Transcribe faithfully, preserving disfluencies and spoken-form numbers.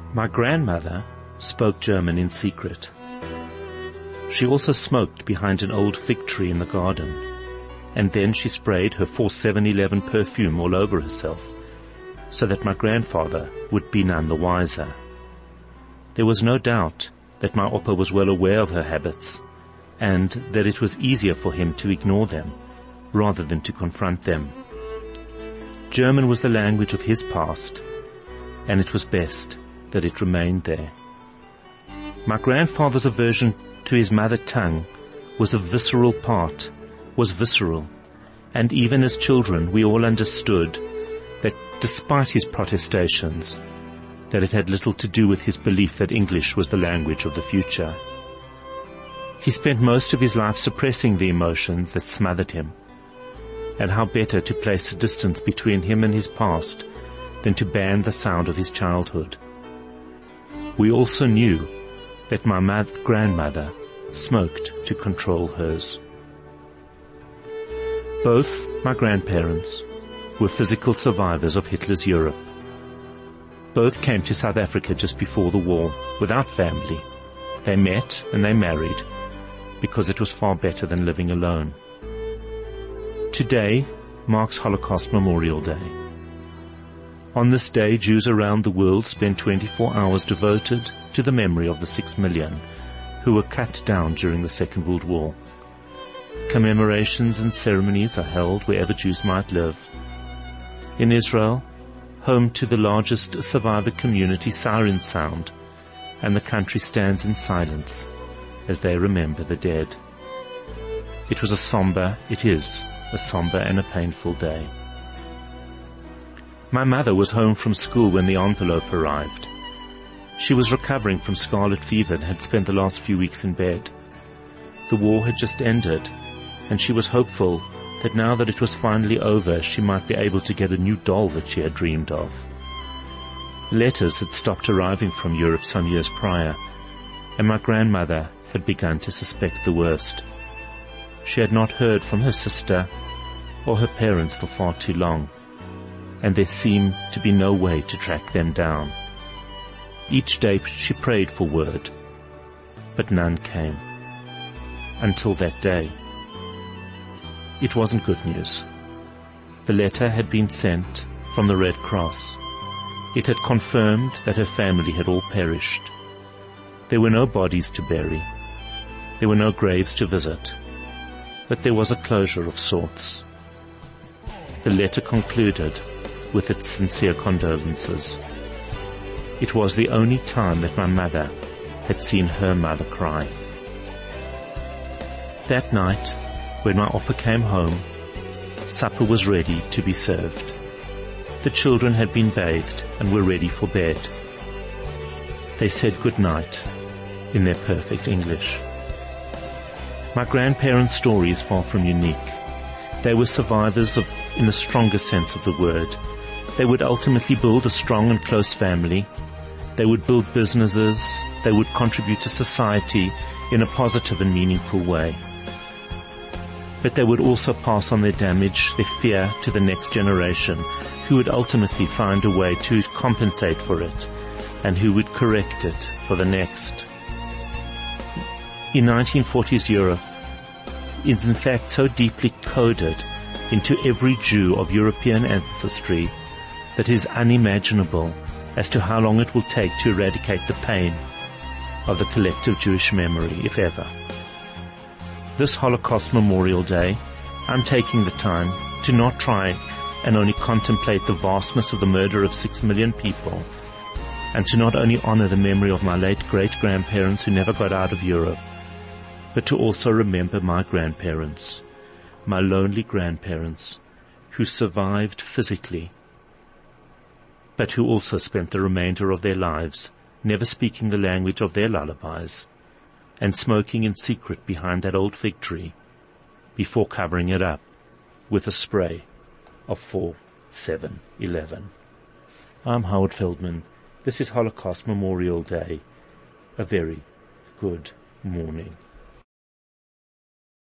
My grandmother spoke German in secret. She also smoked behind an old fig tree in the garden, and then she sprayed her four seven eleven perfume all over herself, so that my grandfather would be none the wiser. There was no doubt that my oppa was well aware of her habits, and that it was easier for him to ignore them rather than to confront them. German was the language of his past, and it was best that it remained there. My grandfather's aversion to his mother tongue was a visceral part, was visceral, and even as children we all understood that despite his protestations, that it had little to do with his belief that English was the language of the future. He spent most of his life suppressing the emotions that smothered him, and how better to place a distance between him and his past than to ban the sound of his childhood. We also knew that my mother, grandmother smoked to control hers. Both my grandparents were physical survivors of Hitler's Europe. Both came to South Africa just before the war, without family. They met and they married, because it was far better than living alone. Today marks Holocaust Memorial Day. On this day, Jews around the world spend twenty-four hours devoted to the memory of the six million who were cut down during the Second World War. Commemorations and ceremonies are held wherever Jews might live. In Israel, home to the largest survivor community, sirens sound, and the country stands in silence as they remember the dead. It was a somber, it is a somber and a painful day. My mother was home from school when the envelope arrived. She was recovering from scarlet fever and had spent the last few weeks in bed. The war had just ended, and she was hopeful that now that it was finally over, she might be able to get a new doll that she had dreamed of. Letters had stopped arriving from Europe some years prior, and my grandmother had begun to suspect the worst. She had not heard from her sister or her parents for far too long, and there seemed to be no way to track them down. Each day she prayed for word, but none came. Until that day. It wasn't good news. The letter had been sent from the Red Cross. It had confirmed that her family had all perished. There were no bodies to bury. There were no graves to visit. But there was a closure of sorts. The letter concluded with its sincere condolences. It was the only time that my mother had seen her mother cry. That night, when my oppa came home, supper was ready to be served. The children had been bathed and were ready for bed. They said good night in their perfect English. My grandparents' story is far from unique. They were survivors of, in the strongest sense of the word. They would ultimately build a strong and close family. They would build businesses. They would contribute to society in a positive and meaningful way. But they would also pass on their damage, their fear, to the next generation, who would ultimately find a way to compensate for it, and who would correct it for the next. In nineteen forties Europe is in fact so deeply coded into every Jew of European ancestry that it is unimaginable as to how long it will take to eradicate the pain of the collective Jewish memory, if ever. This Holocaust Memorial Day, I'm taking the time to not try and only contemplate the vastness of the murder of six million people, and to not only honor the memory of my late great-grandparents who never got out of Europe, but to also remember my grandparents, my lonely grandparents, who survived physically, but who also spent the remainder of their lives never speaking the language of their lullabies, and smoking in secret behind that old fig tree, before covering it up with a spray of four seven eleven. I'm Howard Feldman. This is Holocaust Memorial Day. A very good morning.